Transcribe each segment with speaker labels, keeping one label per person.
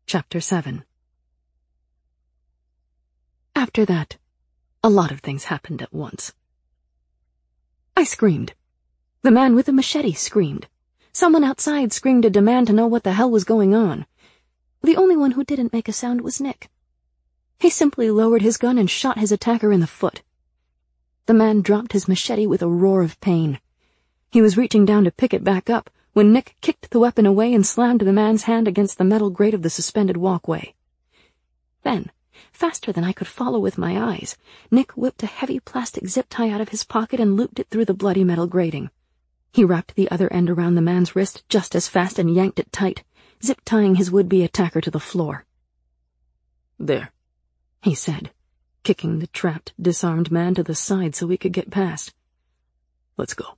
Speaker 1: Chapter 7. After that, a lot of things happened at once. I screamed. The man with the machete screamed. Someone outside screamed a demand to know what the hell was going on. The only one who didn't make a sound was Nick. He simply lowered his gun and shot his attacker in the foot. The man dropped his machete with a roar of pain. He was reaching down to pick it back up when Nick kicked the weapon away and slammed the man's hand against the metal grate of the suspended walkway. Then, faster than I could follow with my eyes, Nick whipped a heavy plastic zip tie out of his pocket and looped it through the bloody metal grating. He wrapped the other end around the man's wrist just as fast and yanked it tight, zip-tying his would-be attacker to the floor. "There," he said, kicking the trapped, disarmed man to the side so we could get past. "Let's go."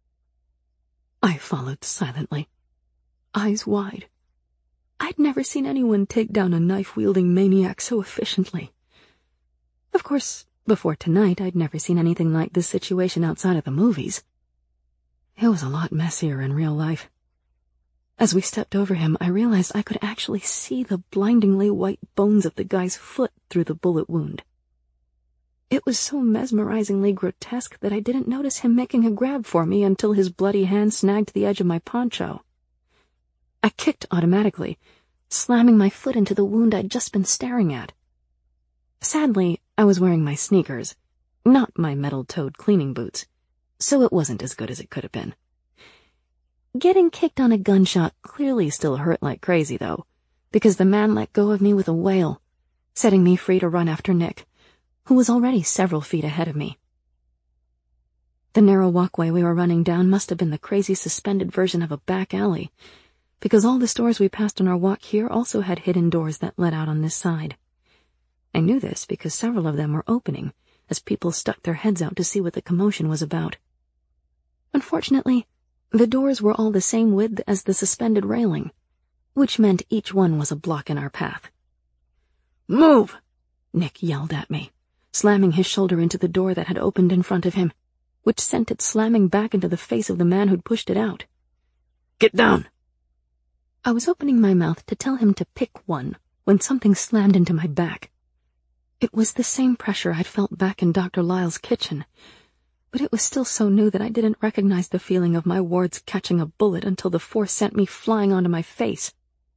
Speaker 1: I followed silently, eyes wide. I'd never seen anyone take down a knife-wielding maniac so efficiently. Of course, before tonight, I'd never seen anything like this situation outside of the movies. It was a lot messier in real life. As we stepped over him, I realized I could actually see the blindingly white bones of the guy's foot through the bullet wound. It was so mesmerizingly grotesque that I didn't notice him making a grab for me until his bloody hand snagged the edge of my poncho. I kicked automatically, slamming my foot into the wound I'd just been staring at. Sadly, I was wearing my sneakers, not my metal-toed cleaning boots, so it wasn't as good as it could have been. Getting kicked on a gunshot clearly still hurt like crazy, though, because the man let go of me with a wail, setting me free to run after Nick, who was already several feet ahead of me. The narrow walkway we were running down must have been the crazy suspended version of a back alley, because all the stores we passed on our walk here also had hidden doors that led out on this side. I knew this because several of them were opening, as people stuck their heads out to see what the commotion was about. Unfortunately, the doors were all the same width as the suspended railing, which meant each one was a block in our path. "Move!" Nick yelled at me, slamming his shoulder into the door that had opened in front of him, which sent it slamming back into the face of the man who'd pushed it out. "Get down!" I was opening my mouth to tell him to pick one when something slammed into my back. It was the same pressure I'd felt back in Dr. Lyle's kitchen, but it was still so new that I didn't recognize the feeling of my wards catching a bullet until the force sent me flying onto my face.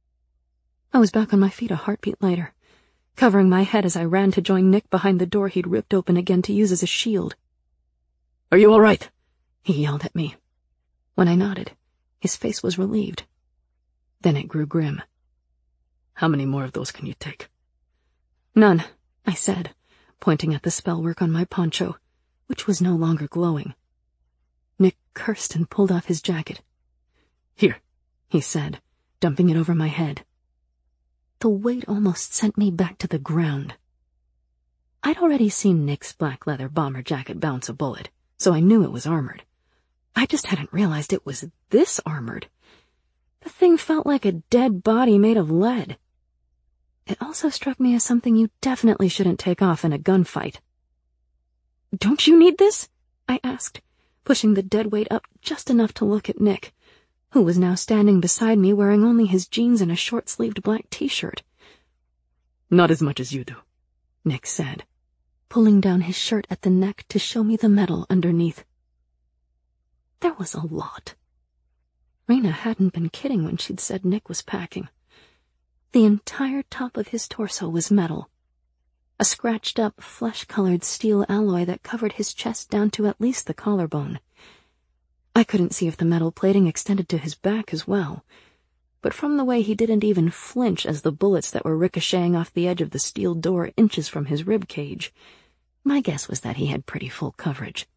Speaker 1: I was back on my feet a heartbeat later, covering my head as I ran to join Nick behind the door he'd ripped open again to use as a shield. "Are you all right?" he yelled at me. When I nodded, his face was relieved. Then it grew grim. "How many more of those can you take?" "None," I said, pointing at the spellwork on my poncho, which was no longer glowing. Nick cursed and pulled off his jacket. "Here," he said, dumping it over my head. The weight almost sent me back to the ground. I'd already seen Nick's black leather bomber jacket bounce a bullet, so I knew it was armored. I just hadn't realized it was this armored. The thing felt like a dead body made of lead. It also struck me as something you definitely shouldn't take off in a gunfight. "Don't you need this?" I asked, pushing the dead weight up just enough to look at Nick, who was now standing beside me wearing only his jeans and a short-sleeved black t-shirt. "Not as much as you do," Nick said, pulling down his shirt at the neck to show me the metal underneath. There was a lot. Raina hadn't been kidding when she'd said Nick was packing. The entire top of his torso was metal. A scratched-up, flesh-colored steel alloy that covered his chest down to at least the collarbone. I couldn't see if the metal plating extended to his back as well, but from the way he didn't even flinch as the bullets that were ricocheting off the edge of the steel door inches from his rib cage, my guess was that he had pretty full coverage.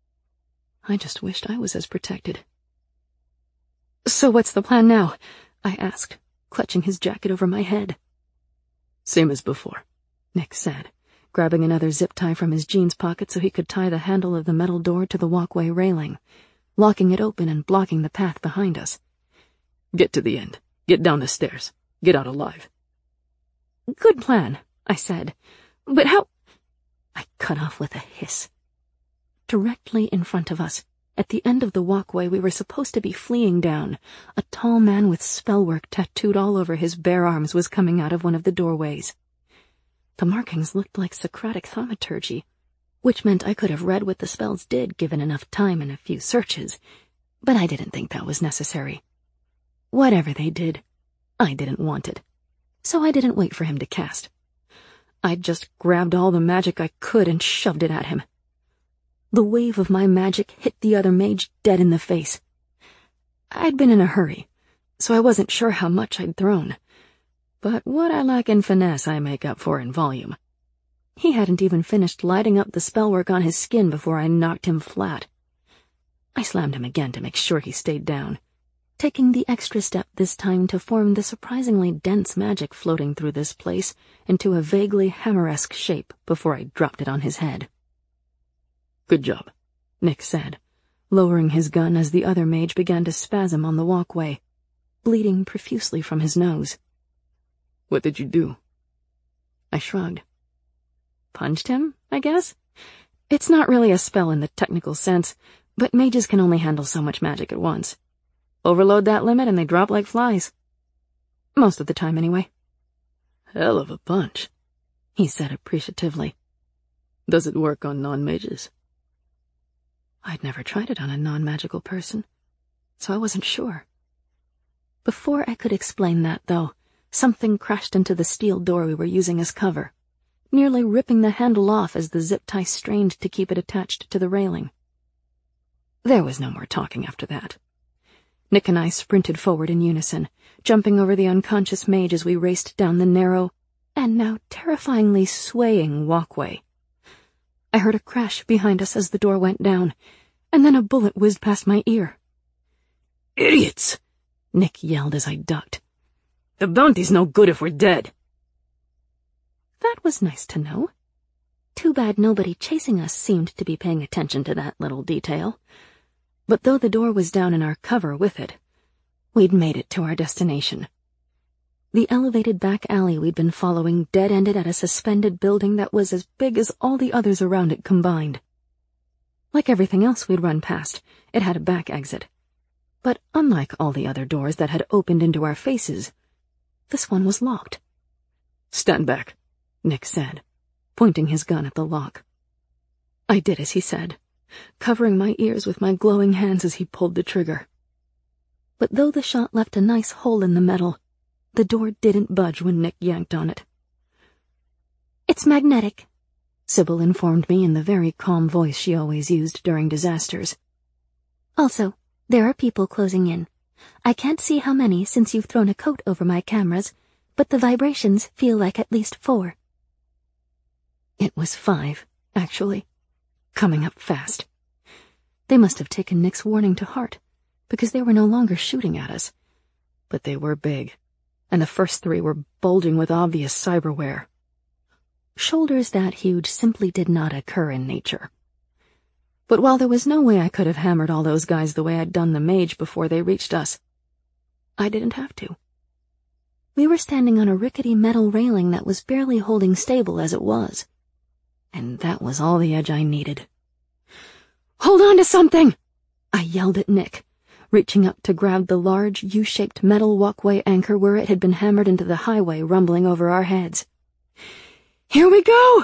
Speaker 1: I just wished I was as protected. "So what's the plan now?" I asked, clutching his jacket over my head. "Same as before," Nick said, grabbing another zip tie from his jeans pocket so he could tie the handle of the metal door to the walkway railing, locking it open and blocking the path behind us. "Get to the end. Get down the stairs. Get out alive." "Good plan," I said. "But how—" I cut off with a hiss. Directly in front of us, At the end of the walkway we were supposed to be fleeing down, a tall man with spellwork tattooed all over his bare arms was coming out of one of the doorways. The markings looked like Socratic thaumaturgy, which meant I could have read what the spells did given enough time and a few searches, but I didn't think that was necessary. Whatever they did, I didn't want it, so I didn't wait for him to cast. I just grabbed all the magic I could and shoved it at him. The wave of my magic hit the other mage dead in the face. I'd been in a hurry, so I wasn't sure how much I'd thrown, but what I lack in finesse I make up for in volume. He hadn't even finished lighting up the spellwork on his skin before I knocked him flat. I slammed him again to make sure he stayed down, taking the extra step this time to form the surprisingly dense magic floating through this place into a vaguely hammer-esque shape before I dropped it on his head. "Good job," Nick said, lowering his gun as the other mage began to spasm on the walkway, bleeding profusely from his nose. "What did you do?" I shrugged. "Punched him, I guess? It's not really a spell in the technical sense, but mages can only handle so much magic at once. Overload that limit and they drop like flies. Most of the time, anyway." "Hell of a punch," he said appreciatively. "Does it work on non-mages?" I'd never tried it on a non-magical person, so I wasn't sure. Before I could explain that, though, something crashed into the steel door we were using as cover, nearly ripping the handle off as the zip tie strained to keep it attached to the railing. There was no more talking after that. Nick and I sprinted forward in unison, jumping over the unconscious mage as we raced down the narrow, and now terrifyingly swaying walkway. I heard a crash behind us as the door went down, and then a bullet whizzed past my ear. "Idiots!" Nick yelled as I ducked. "The bounty's no good if we're dead." That was nice to know. Too bad nobody chasing us seemed to be paying attention to that little detail. But though the door was down and our cover with it, we'd made it to our destination. The elevated back alley we'd been following dead-ended at a suspended building that was as big as all the others around it combined. Like everything else we'd run past, it had a back exit. But unlike all the other doors that had opened into our faces, this one was locked. "Stand back," Nick said, pointing his gun at the lock. I did as he said, covering my ears with my glowing hands as he pulled the trigger. But though the shot left a nice hole in the metal, the door didn't budge when Nick yanked on it. "It's magnetic," Sybil informed me in the very calm voice she always used during disasters. "Also, there are people closing in. I can't see how many since you've thrown a coat over my cameras, but the vibrations feel like at least 4. It was 5, actually, coming up fast. They must have taken Nick's warning to heart, because they were no longer shooting at us. But they were big, and the first 3 were bulging with obvious cyberware. Shoulders that huge simply did not occur in nature. But while there was no way I could have hammered all those guys the way I'd done the mage before they reached us, I didn't have to. We were standing on a rickety metal railing that was barely holding stable as it was, and that was all the edge I needed. "Hold on to something!" I yelled at Nick, reaching up to grab the large U-shaped metal walkway anchor where it had been hammered into the highway rumbling over our heads. "Here we go!"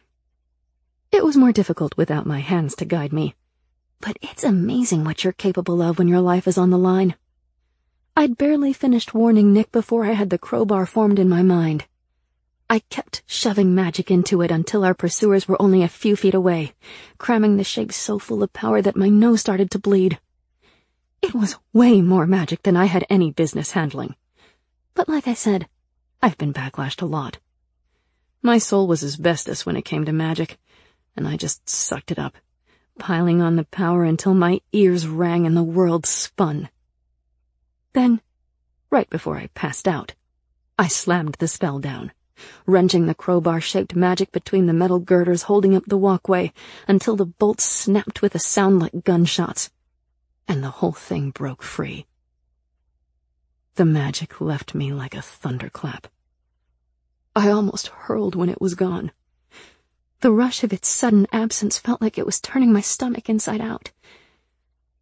Speaker 1: It was more difficult without my hands to guide me, but it's amazing what you're capable of when your life is on the line. I'd barely finished warning Nick before I had the crowbar formed in my mind. I kept shoving magic into it until our pursuers were only a few feet away, cramming the shape so full of power that my nose started to bleed. It was way more magic than I had any business handling. But like I said, I've been backlashed a lot. My soul was asbestos when it came to magic, and I just sucked it up, piling on the power until my ears rang and the world spun. Then, right before I passed out, I slammed the spell down, wrenching the crowbar-shaped magic between the metal girders holding up the walkway until the bolts snapped with a sound like gunshots, and the whole thing broke free. The magic left me like a thunderclap. I almost hurled when it was gone. The rush of its sudden absence felt like it was turning my stomach inside out.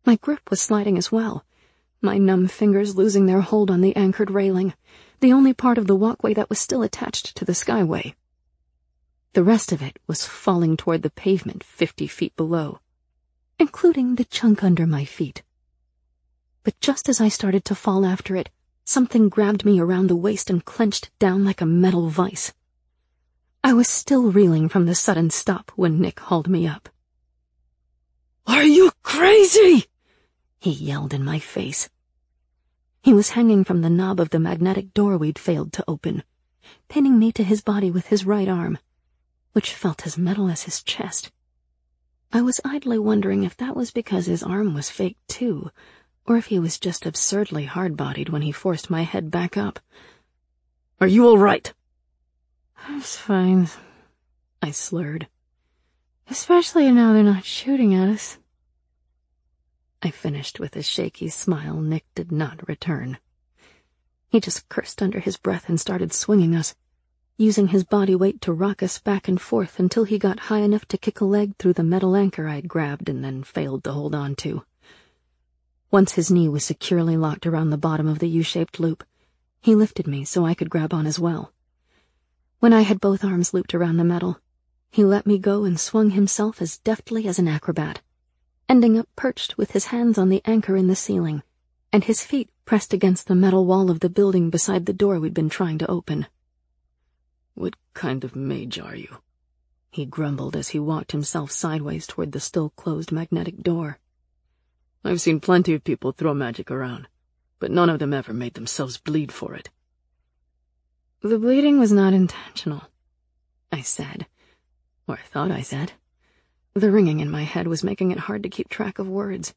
Speaker 1: My grip was sliding as well, my numb fingers losing their hold on the anchored railing, the only part of the walkway that was still attached to the skyway. The rest of it was falling toward the pavement 50 feet below, including the chunk under my feet. But just as I started to fall after it, something grabbed me around the waist and clenched down like a metal vice. I was still reeling from the sudden stop when Nick hauled me up. "Are you crazy?" he yelled in my face. He was hanging from the knob of the magnetic door we'd failed to open, pinning me to his body with his right arm, which felt as metal as his chest. I was idly wondering if that was because his arm was fake too, or if he was just absurdly hard-bodied when he forced my head back up. "Are you all right?" "I'm fine," I slurred. "Especially now they're not shooting at us." I finished with a shaky smile Nick did not return. He just cursed under his breath and started swinging us, using his body weight to rock us back and forth until he got high enough to kick a leg through the metal anchor I'd grabbed and then failed to hold on to. Once his knee was securely locked around the bottom of the U-shaped loop, he lifted me so I could grab on as well. When I had both arms looped around the metal, he let me go and swung himself as deftly as an acrobat, ending up perched with his hands on the anchor in the ceiling, and his feet pressed against the metal wall of the building beside the door we'd been trying to open. "What kind of mage are you?" he grumbled as he walked himself sideways toward the still-closed magnetic door. "I've seen plenty of people throw magic around, but none of them ever made themselves bleed for it." "The bleeding was not intentional," I said, or I thought I said. The ringing in my head was making it hard to keep track of words.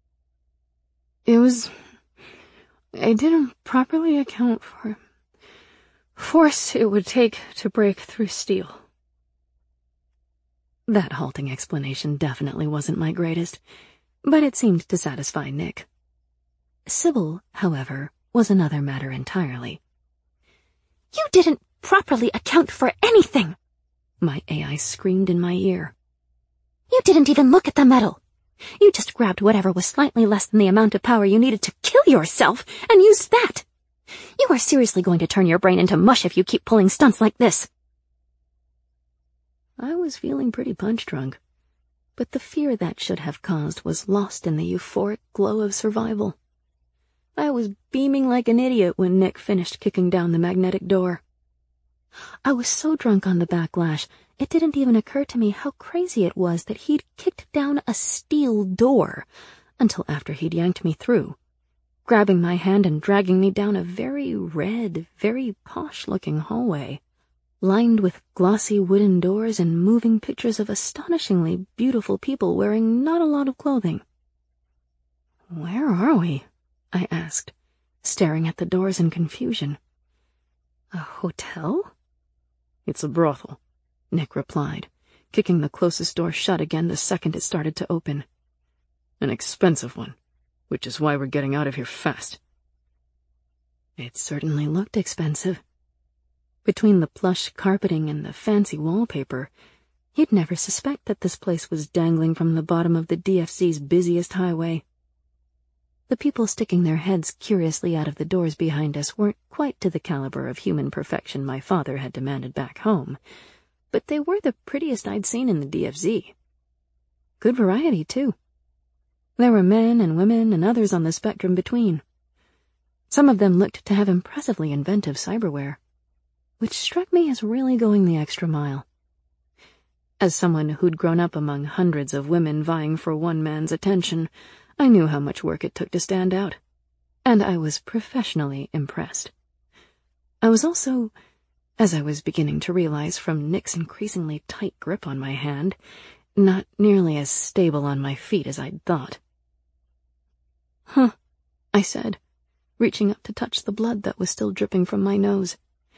Speaker 1: I didn't properly account for force it would take to break through steel." That halting explanation definitely wasn't my greatest, but it seemed to satisfy Nick. Sybil, however, was another matter entirely. "You didn't properly account for anything!" my AI screamed in my ear. "You didn't even look at the metal. You just grabbed whatever was slightly less than the amount of power you needed to kill yourself and used that. You are seriously going to turn your brain into mush if you keep pulling stunts like this." I was feeling pretty punch-drunk, but the fear that should have caused was lost in the euphoric glow of survival. I was beaming like an idiot when Nick finished kicking down the magnetic door. I was so drunk on the backlash, it didn't even occur to me how crazy it was that he'd kicked down a steel door until after he'd yanked me through, grabbing my hand and dragging me down a very red, very posh-looking hallway, lined with glossy wooden doors and moving pictures of astonishingly beautiful people wearing not a lot of clothing. "Where are we?" I asked, staring at the doors in confusion. "A hotel?" "It's a brothel," Nick replied, kicking the closest door shut again the second it started to open. "An expensive one, which is why we're getting out of here fast." It certainly looked expensive. Between the plush carpeting and the fancy wallpaper, you'd never suspect that this place was dangling from the bottom of the DFC's busiest highway. The people sticking their heads curiously out of the doors behind us weren't quite to the caliber of human perfection my father had demanded back home, but they were the prettiest I'd seen in the DFZ. Good variety, too. There were men and women and others on the spectrum between. Some of them looked to have impressively inventive cyberware, which struck me as really going the extra mile. As someone who'd grown up among hundreds of women vying for one man's attention, I knew how much work it took to stand out, and I was professionally impressed. I was also, as I was beginning to realize from Nick's increasingly tight grip on my hand, not nearly as stable on my feet as I'd thought. "Huh," I said, reaching up to touch the blood that was still dripping from my nose.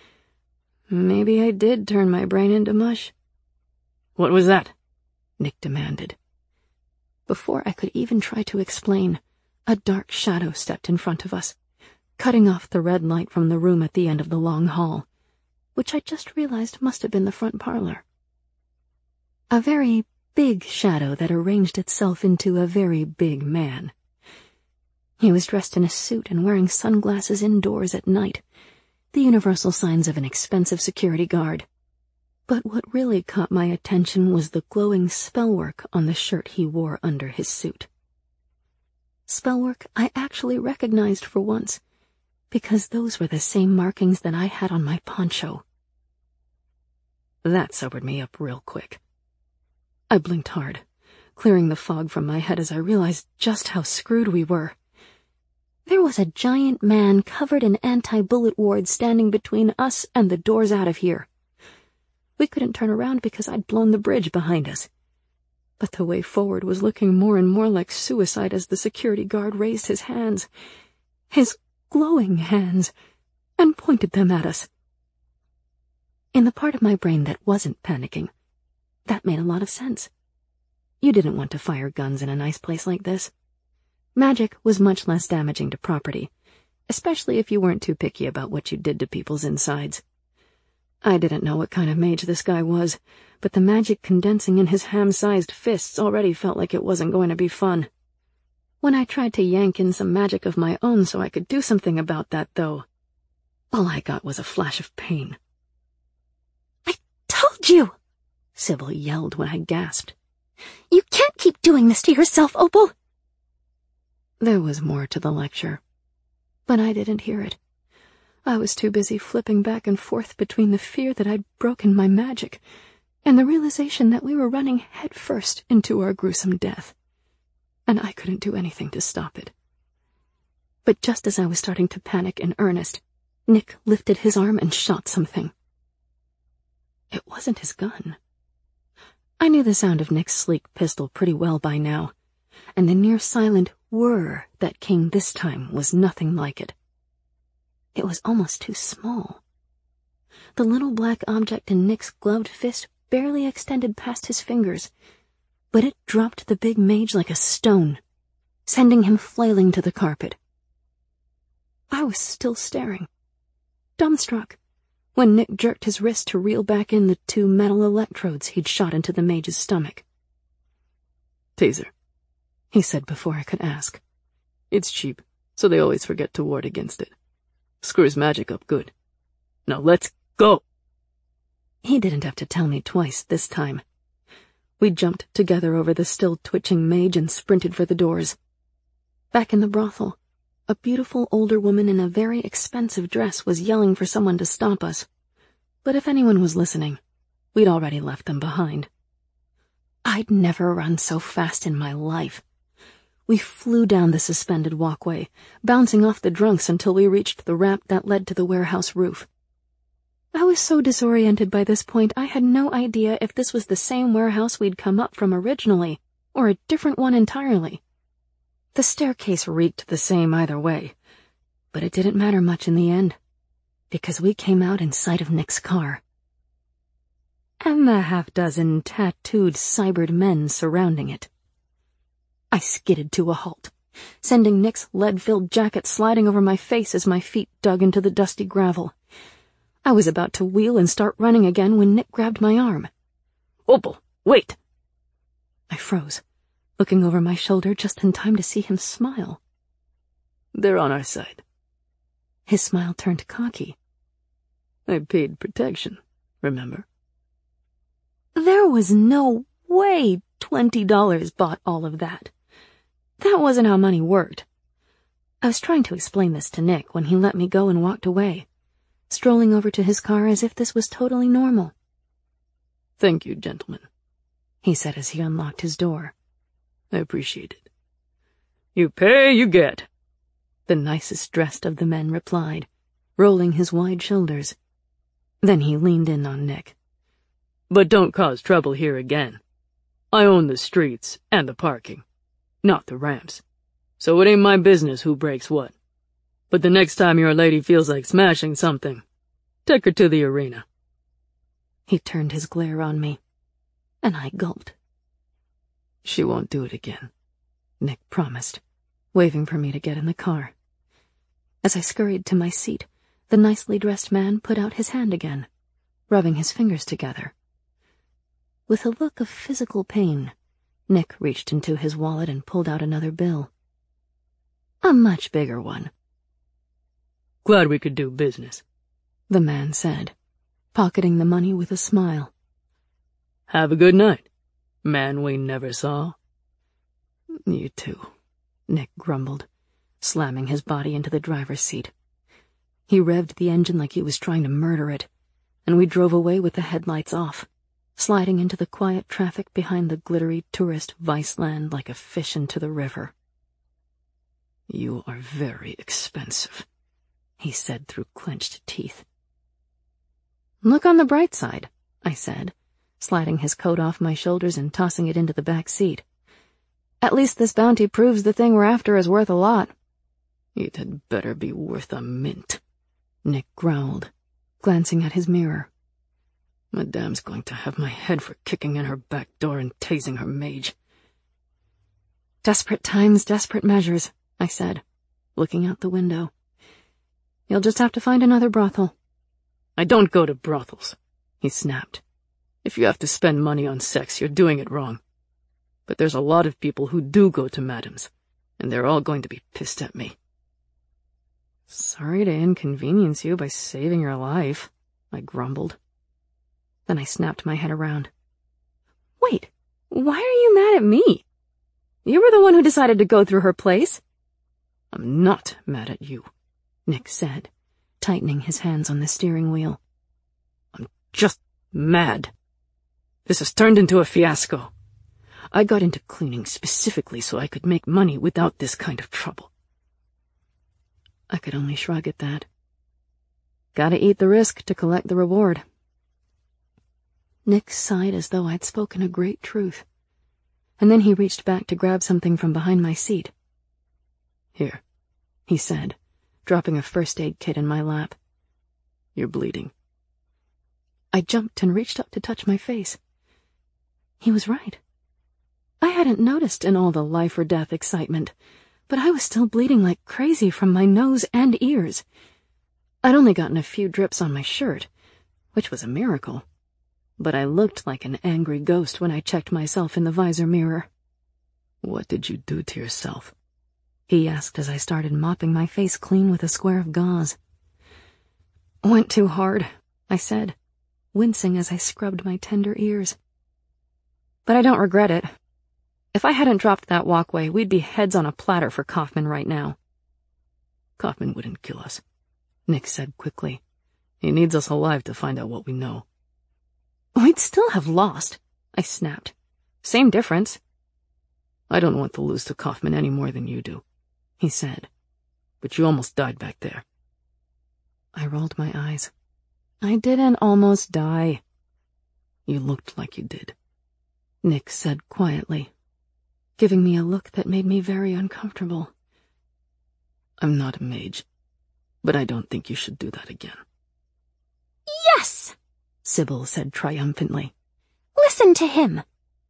Speaker 1: Maybe I did turn my brain into mush. "What was that?" Nick demanded. Before I could even try to explain, a dark shadow stepped in front of us, cutting off the red light from the room at the end of the long hall, which I just realized must have been the front parlor. A very big shadow that arranged itself into a very big man. He was dressed in a suit and wearing sunglasses indoors at night, the universal signs of an expensive security guard. But what really caught my attention was the glowing spellwork on the shirt he wore under his suit. Spellwork I actually recognized for once, because those were the same markings that I had on my poncho. That sobered me up real quick. I blinked hard, clearing the fog from my head as I realized just how screwed we were. There was a giant man covered in anti-bullet wards standing between us and the doors out of here. We couldn't turn around because I'd blown the bridge behind us. But the way forward was looking more and more like suicide as the security guard raised his hands, his glowing hands, and pointed them at us. In the part of my brain that wasn't panicking, that made a lot of sense. You didn't want to fire guns in a nice place like this. Magic was much less damaging to property, especially if you weren't too picky about what you did to people's insides. I didn't know what kind of mage this guy was, but the magic condensing in his ham-sized fists already felt like it wasn't going to be fun. When I tried to yank in some magic of my own so I could do something about that, though, all I got was a flash of pain.
Speaker 2: "I told you!"
Speaker 1: Sybil yelled when I gasped.
Speaker 2: "You can't keep doing this to yourself, Opal!"
Speaker 1: There was more to the lecture, but I didn't hear it. I was too busy flipping back and forth between the fear that I'd broken my magic and the realization that we were running headfirst into our gruesome death, and I couldn't do anything to stop it. But just as I was starting to panic in earnest, Nick lifted his arm and shot something. It wasn't his gun. I knew the sound of Nick's sleek pistol pretty well by now, and the near-silent whir that came this time was nothing like it. It was almost too small. The little black object in Nick's gloved fist barely extended past his fingers, but it dropped the big mage like a stone, sending him flailing to the carpet. I was still staring, dumbstruck, when Nick jerked his wrist to reel back in the 2 metal electrodes he'd shot into the mage's stomach.
Speaker 3: "Taser,"
Speaker 1: he said before I could ask.
Speaker 3: "It's cheap, so they always forget to ward against it. Screws magic up good. Now let's go!"
Speaker 1: He didn't have to tell me twice this time. We jumped together over the still twitching mage and sprinted for the doors. Back in the brothel, a beautiful older woman in a very expensive dress was yelling for someone to stop us. But if anyone was listening, we'd already left them behind. I'd never run so fast in my life. We flew down the suspended walkway, bouncing off the drunks until we reached the ramp that led to the warehouse roof. I was so disoriented by this point I had no idea if this was the same warehouse we'd come up from originally, or a different one entirely. The staircase reeked the same either way, but it didn't matter much in the end, because we came out in sight of Nick's car. And the half-dozen tattooed, cybered men surrounding it. I skidded to a halt, sending Nick's lead-filled jacket sliding over my face as my feet dug into the dusty gravel. I was about to wheel and start running again when Nick grabbed my arm.
Speaker 3: "Opal, wait!"
Speaker 1: I froze, looking over my shoulder just in time to see him smile.
Speaker 3: "They're on our side."
Speaker 1: His smile turned cocky.
Speaker 3: "I paid protection, remember?"
Speaker 1: There was no way $20 bought all of that. That wasn't how money worked. I was trying to explain this to Nick when he let me go and walked away, strolling over to his car as if this was totally normal.
Speaker 3: "Thank you, gentlemen,"
Speaker 1: he said as he unlocked his door.
Speaker 3: "I appreciate it." "You pay, you get,"
Speaker 1: the nicest dressed of the men replied, rolling his wide shoulders. Then he leaned in on Nick.
Speaker 3: "But don't cause trouble here again. I own the streets and the parking, not the ramps, so it ain't my business who breaks what. But the next time your lady feels like smashing something, take her to the arena."
Speaker 1: He turned his glare on me, and I gulped.
Speaker 3: "She won't do it again,"
Speaker 1: Nick promised, waving for me to get in the car. As I scurried to my seat, the nicely dressed man put out his hand again, rubbing his fingers together. With a look of physical pain, Nick reached into his wallet and pulled out another bill. A much bigger one.
Speaker 3: Glad we could do business,
Speaker 1: the man said, pocketing the money with a smile.
Speaker 3: Have a good night, man we never saw.
Speaker 1: You too, Nick grumbled, slamming his body into the driver's seat. He revved the engine like he was trying to murder it, and we drove away with the headlights off, sliding into the quiet traffic behind the glittery tourist Viceland like a fish into the river. You are very expensive, he said through clenched teeth. Look on the bright side, I said, sliding his coat off my shoulders and tossing it into the back seat. At least this bounty proves the thing we're after is worth a lot. It had better be worth a mint, Nick growled, glancing at his mirror. Madame's going to have my head for kicking in her back door and tasing her mage. Desperate times, desperate measures, I said, looking out the window. You'll just have to find another brothel.
Speaker 3: I don't go to brothels, he snapped. If you have to spend money on sex, you're doing it wrong. But there's a lot of people who do go to madames, and they're all going to be pissed at me. Sorry to inconvenience you by saving your life, I grumbled. Then I snapped my head around. Wait, why are you mad at me? You were the one who decided to go through her place. I'm not mad at you, Nick said, tightening his hands on the steering wheel. I'm just mad. This has turned into a fiasco. I got into cleaning specifically so I could make money without this kind of trouble. I could only shrug at that. Gotta eat the risk to collect the reward. Nick sighed as though I'd spoken a great truth, and then he reached back to grab something from behind my seat. Here, he said, dropping a first aid kit in my lap. You're bleeding. I jumped and reached up to touch my face. He was right. I hadn't noticed in all the life or death excitement, but I was still bleeding like crazy from my nose and ears. I'd only gotten a few drips on my shirt, which was a miracle, but I looked like an angry ghost when I checked myself in the visor mirror. What did you do to yourself? He asked as I started mopping my face clean with a square of gauze. Went too hard, I said, wincing as I scrubbed my tender ears. But I don't regret it. If I hadn't dropped that walkway, we'd be heads on a platter for Kaufman right now. Kaufman wouldn't kill us, Nick said quickly. He needs us alive to find out what we know. We'd still have lost, I snapped. Same difference. I don't want to lose to Kaufman any more than you do, he said. But you almost died back there. I rolled my eyes. I didn't almost die. You looked like you did, Nick said quietly, giving me a look that made me very uncomfortable. I'm not a mage, but I don't think you should do that again.
Speaker 2: Yes,
Speaker 1: Sybil said triumphantly.
Speaker 2: Listen to him.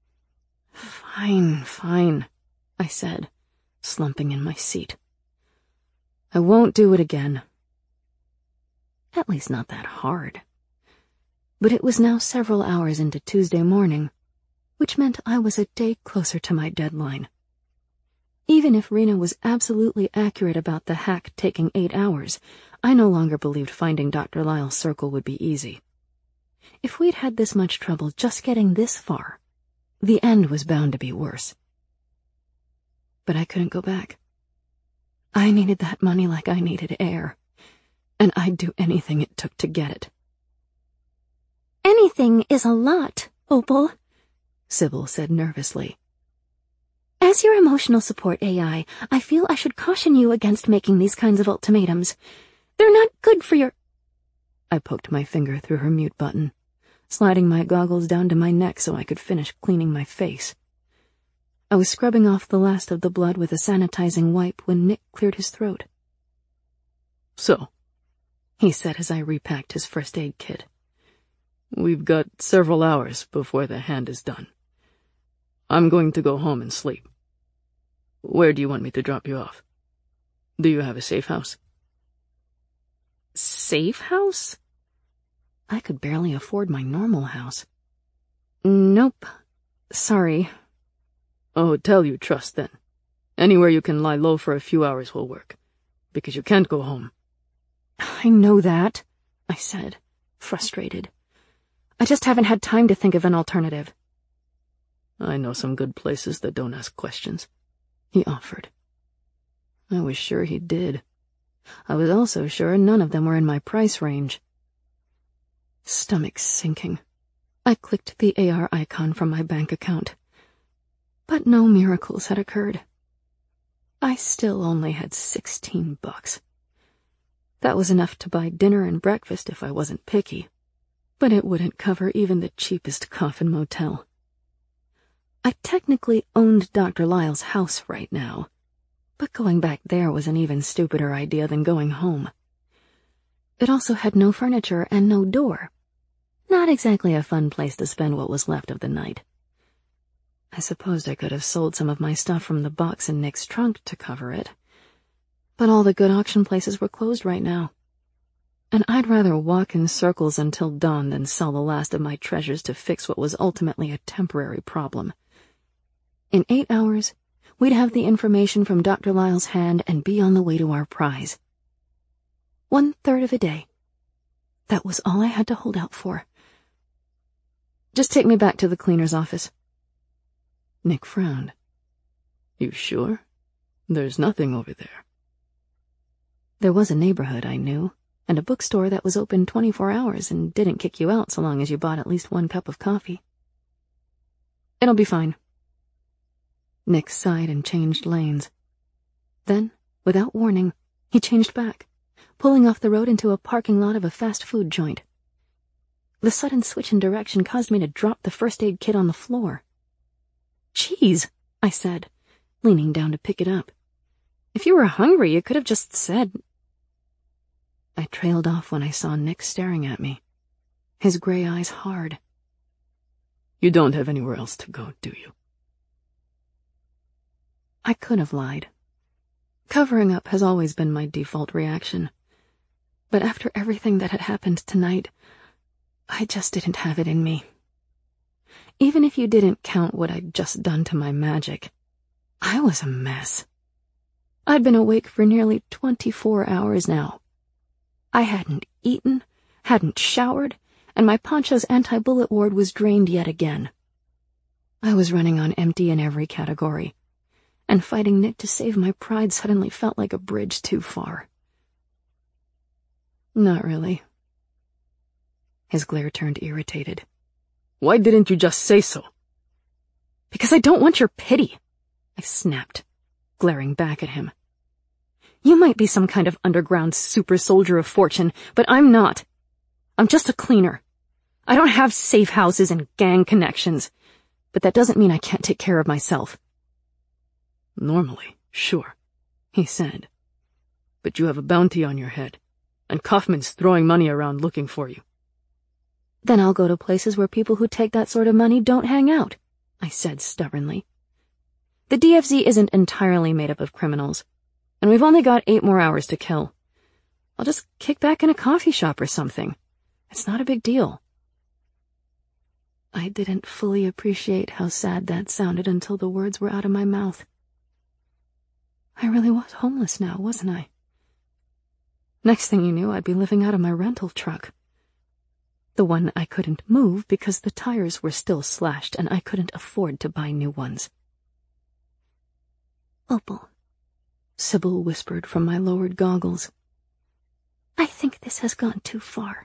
Speaker 1: Fine, I said, slumping in my seat. I won't do it again. At least not that hard. But it was now several hours into Tuesday morning, which meant I was a day closer to my deadline. Even if Rena was absolutely accurate about the hack taking 8 hours, I no longer believed finding Dr. Lyle's circle would be easy. If we'd had this much trouble just getting this far, the end was bound to be worse. But I couldn't go back. I needed that money like I needed air, and I'd do anything it took to get it.
Speaker 2: Anything is a lot, Opal,
Speaker 1: Sybil said nervously.
Speaker 2: As your emotional support AI, I feel I should caution you against making these kinds of ultimatums. They're not good for your—
Speaker 1: I poked my finger through her mute button, sliding my goggles down to my neck so I could finish cleaning my face. I was scrubbing off the last of the blood with a sanitizing wipe when Nick cleared his throat. So, he said as I repacked his first aid kit, we've got several hours before the hand is done. I'm going to go home and sleep. Where do you want me to drop you off? Do you have a safe house? Safe house? I could barely afford my normal house. Nope. Sorry. A hotel you trust, then.
Speaker 3: Anywhere you can lie low for a few hours will work, because you can't go home.
Speaker 1: I know that, I said, frustrated. I just haven't had time to think of an alternative.
Speaker 3: I know some good places that don't ask questions, he offered. I was sure he did. I was also sure none of them were in my price range. Stomach sinking. I clicked the AR icon from my bank account. But no miracles had occurred. I still only had $16. That was enough to buy dinner and breakfast if I wasn't picky, but it wouldn't cover even the cheapest coffin motel. I technically owned Dr. Lyle's house right now, but going back there was an even stupider idea than going home. It also had no furniture and no door. Not exactly a fun place to spend what was left of the night. I supposed I could have sold some of my stuff from the box in Nick's trunk to cover it, but all the good auction places were closed right now, and I'd rather walk in circles until dawn than sell the last of my treasures to fix what was ultimately a temporary problem. In 8 hours, we'd have the information from Dr. Lyle's hand and be on the way to our prize. 1/3 of a day. That was all I had to hold out for. Just take me back to the cleaner's office. Nick frowned. You sure? There's nothing over there. There was a neighborhood I knew, and a bookstore that was open 24 hours and didn't kick you out so long as you bought at least 1 cup of coffee. It'll be fine. Nick sighed and changed lanes. Then, without warning, he changed back, pulling off the road into a parking lot of a fast food joint. The sudden switch in direction caused me to drop the first aid kit on the floor. Cheese, I said, leaning down to pick it up. If you were hungry, you could have just said. I trailed off when I saw Nick staring at me, his gray eyes hard. You don't have anywhere else to go, do you? I could have lied. Covering up has always been my default reaction. But after everything that had happened tonight, I just didn't have it in me. Even if you didn't count what I'd just done to my magic, I was a mess. I'd been awake for nearly 24 hours now. I hadn't eaten, hadn't showered, and my poncho's anti-bullet ward was drained yet again. I was running on empty in every category, and fighting Nick to save my pride suddenly felt like a bridge too far. Not really. His glare turned irritated. Why didn't you just say so? Because I don't want your pity, I snapped, glaring back at him. You might be some kind of underground super soldier of fortune, but I'm not. I'm just a cleaner. I don't have safe houses and gang connections, but that doesn't mean I can't take care of myself. Normally, sure, he said. But you have a bounty on your head, and Kaufman's throwing money around looking for you. Then I'll go to places where people who take that sort of money don't hang out, I said stubbornly. The DFZ isn't entirely made up of criminals, and we've only got 8 more hours to kill. I'll just kick back in a coffee shop or something. It's not a big deal. I didn't fully appreciate how sad that sounded until the words were out of my mouth. I really was homeless now, wasn't I? Next thing you knew, I'd be living out of my rental truck. The one I couldn't move because the tires were still slashed and I couldn't afford to buy new ones. Opal, Sybil whispered from my lowered goggles. I think this has gone too far.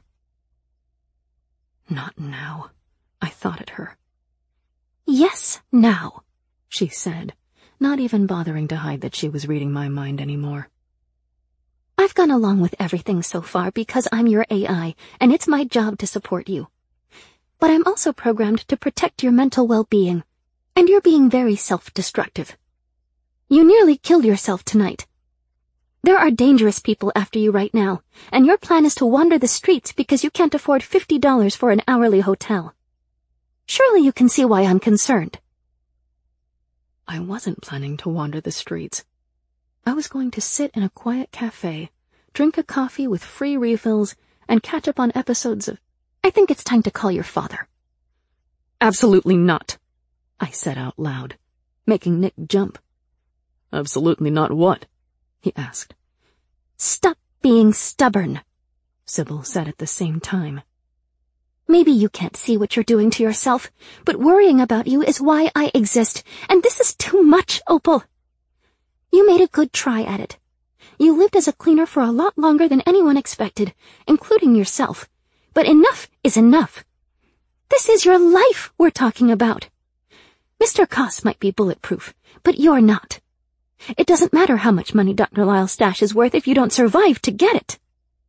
Speaker 3: Not now, I thought at her. Yes, now, she said, not even bothering to hide that she was reading my mind anymore. I've gone along with everything so far because I'm your AI, and it's my job to support you. But I'm also programmed to protect your mental well-being, and you're being very self-destructive. You nearly killed yourself tonight. There are dangerous people after you right now, and your plan is to wander the streets because you can't afford $50 for an hourly hotel. Surely you can see why I'm concerned. I wasn't planning to wander the streets. I was going to sit in a quiet cafe, drink a coffee with free refills, and catch up on episodes of I Think It's Time to Call Your Father. Absolutely not, I said out loud, making Nick jump. Absolutely not what?
Speaker 1: He asked. Stop being stubborn, Sybil said at the same time. Maybe you can't see what you're doing to yourself, but worrying about you is why I exist, and this is too much, Opal. You made a good try at it. You lived as a cleaner for a lot longer than anyone expected, including yourself. But enough is enough. This is your life we're talking about. Mr. Koss might be bulletproof, but you're not. It doesn't matter how much money Dr. Lyle's stash is worth if you don't survive to get it.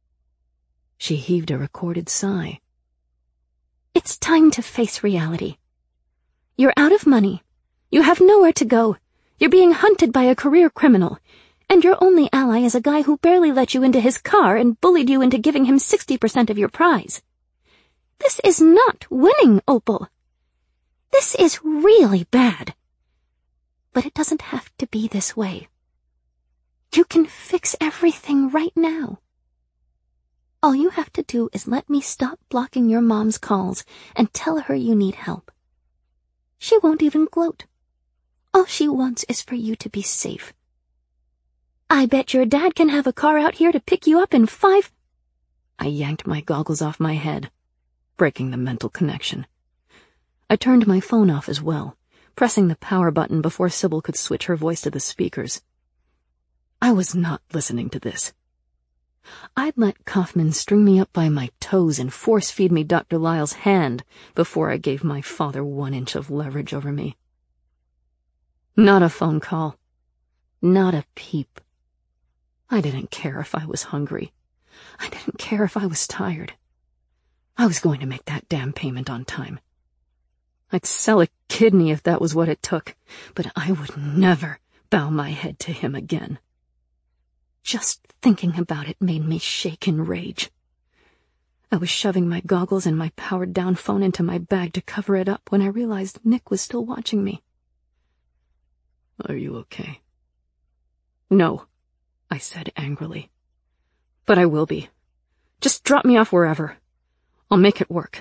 Speaker 1: She heaved a recorded sigh. It's time to face reality. You're out of money. You have nowhere to go. You're being hunted by a career criminal. And your only ally is a guy who barely let you into his car and bullied you into giving him 60% of your prize. This is not winning, Opal. This is really bad. But it doesn't have to be this way. You can fix everything right now. All you have to do is let me stop blocking your mom's calls and tell her you need help. She won't even gloat. All she wants is for you to be safe. I bet your dad can have a car out here to pick you up in 5... I yanked my goggles off my head, breaking the mental connection. I turned my phone off as well, pressing the power button before Sybil could switch her voice to the speakers. I was not listening to this. I'd let Kaufman string me up by my toes and force-feed me Dr. Lyle's hand before I gave my father 1 inch of leverage over me. Not a phone call. Not a peep. I didn't care if I was hungry. I didn't care if I was tired. I was going to make that damn payment on time. I'd sell a kidney if that was what it took, but I would never bow my head to him again. Just thinking about it made me shake in rage. I was shoving my goggles and my powered-down phone into my bag to cover it up when I realized Nick was still watching me.
Speaker 3: Are you okay?
Speaker 1: No, I said angrily. But I will be. Just drop me off wherever. I'll make it work.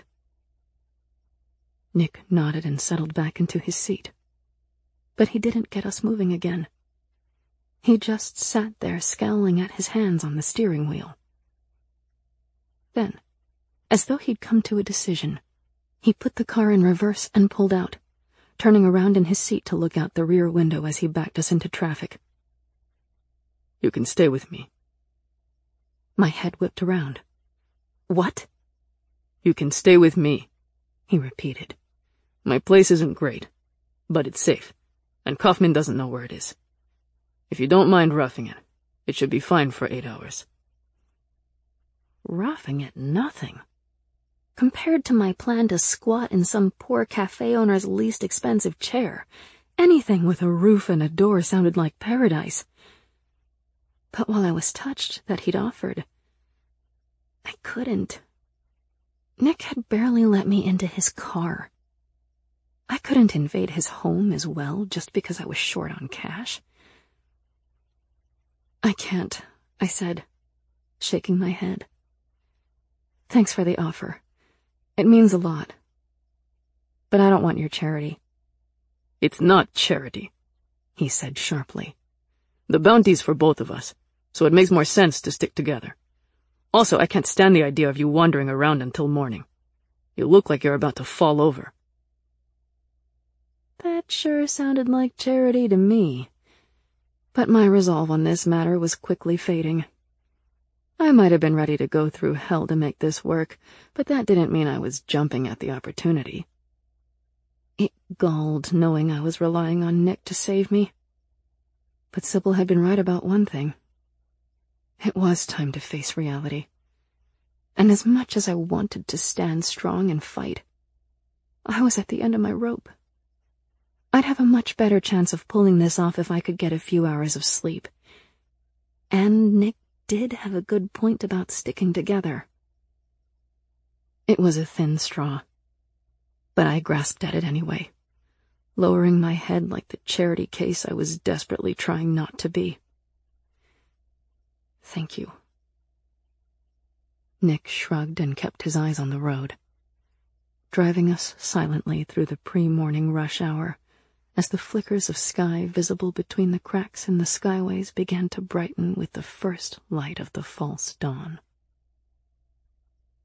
Speaker 1: Nick nodded and settled back into his seat. But he didn't get us moving again. He just sat there scowling at his hands on the steering wheel. Then, as though he'd come to a decision, he put the car in reverse and pulled out, turning around in his seat to look out the rear window as he backed us into traffic.
Speaker 3: You can stay with me.
Speaker 1: My head whipped around. What?
Speaker 3: You can stay with me,
Speaker 1: he repeated.
Speaker 3: My place isn't great, but it's safe, and Kaufman doesn't know where it is. If you don't mind roughing it, it should be fine for 8 hours.
Speaker 1: Roughing it nothing. Compared to my plan to squat in some poor cafe owner's least expensive chair, anything with a roof and a door sounded like paradise. But while I was touched that he'd offered, I couldn't. Nick had barely let me into his car. I couldn't invade his home as well just because I was short on cash. I can't, I said, shaking my head. Thanks for the offer. It means a lot. But I don't want your charity.
Speaker 3: It's not charity, he said sharply. The bounty's for both of us, so it makes more sense to stick together. Also, I can't stand the idea of you wandering around until morning. You look like you're about to fall over.
Speaker 1: That sure sounded like charity to me. But my resolve on this matter was quickly fading. I might have been ready to go through hell to make this work, but that didn't mean I was jumping at the opportunity. It galled knowing I was relying on Nick to save me. But Sybil had been right about one thing. It was time to face reality. And as much as I wanted to stand strong and fight, I was at the end of my rope. I'd have a much better chance of pulling this off if I could get a few hours of sleep. And Nick did have a good point about sticking together. It was a thin straw, but I grasped at it anyway, lowering my head like the charity case I was desperately trying not to be. Thank you. Nick shrugged and kept his eyes on the road, driving us silently through the pre-morning rush hour as the flickers of sky visible between the cracks in the skyways began to brighten with the first light of the false dawn.